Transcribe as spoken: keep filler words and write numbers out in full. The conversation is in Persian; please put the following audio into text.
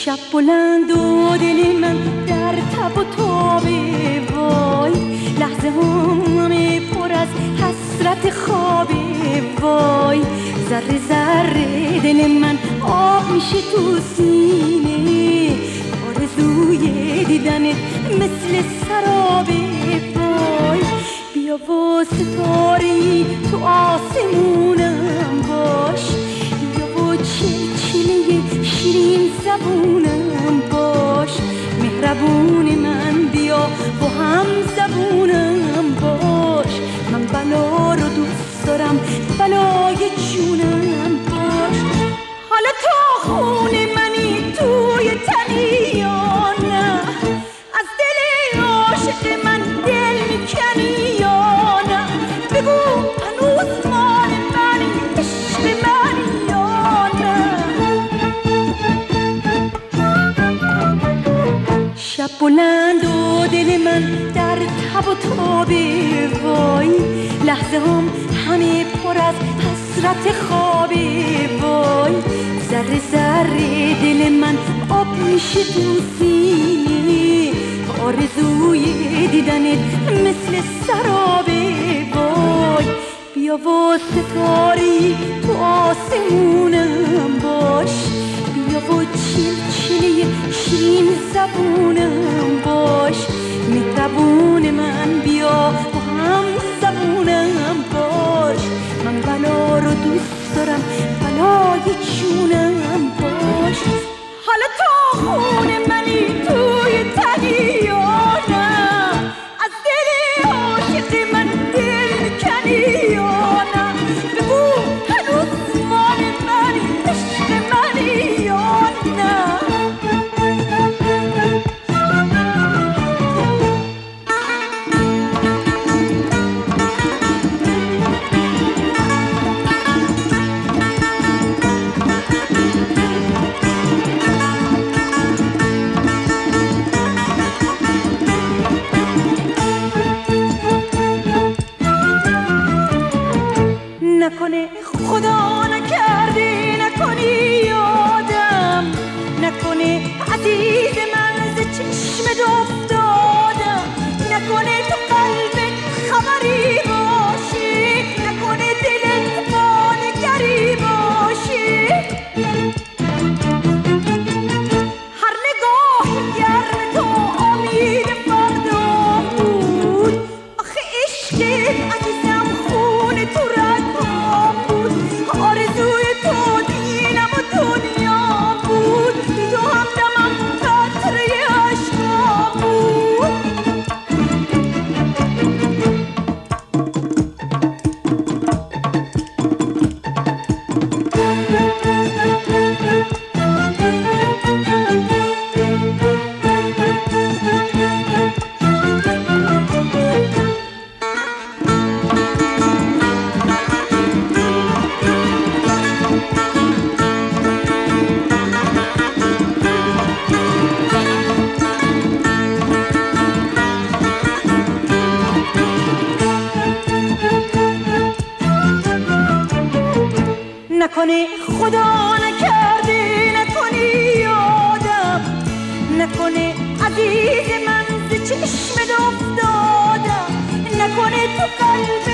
شب بلند و دل من در تب و تابه وای، لحظه همه پر از حسرت خوابه وای، ذره ذره دل من آب میشه تو سینه، آرزوی دیدنت مثل سرابه وای، بیا و ستاره‌ای تو آسمونم باش، بیا و چلچله شیرین زبونم باش، مهربون من بیا و هم زبونم باش، من بلا رو دوست دارم بلای جونم باش. حالا تا خون منی توی تنی یا نه، از دل عاشق من دل میکنی یا نه، بگو هنوز مال منی عشق منی یا نه. شب بلند و دل من در تب و تابه وای، لحظه هم همه پر از حسرت خوابه وای، ذره ذره دل من آب میشه تو سینه، آرزوی دیدنت مثل سرابه وای، بیا و ستاری تو آسمونم باش، بیا و چلچله شیرین زبونم باش، مهربون من بیا و هم زبونم باش، من بلا رو دوست دارم بلای جونم باش. حالا تا خون منی توی تنی یا نه، از دل عاشق من دل میکنی یا نه، بگو هنوز مال منی عشق منی یا نه. نکنه خدا نکرده نکنی یادم، نکنه عزیز من ز چشمت افتادم، نکنه تو قلبت خبری باشه، نکنه دلت با نگری باشه، هر نگاه گرم تو امید فردا بود، آخه عشقت عزیزم خون تو رگام بود، آرزوی تو دینم و دنیا بود، بی تو همدمم قطره عشقام بود. نکنه خدا نکرده نکنی یادم، نکنه عزیز من ز چشمت افتادم، نکنه تو قلب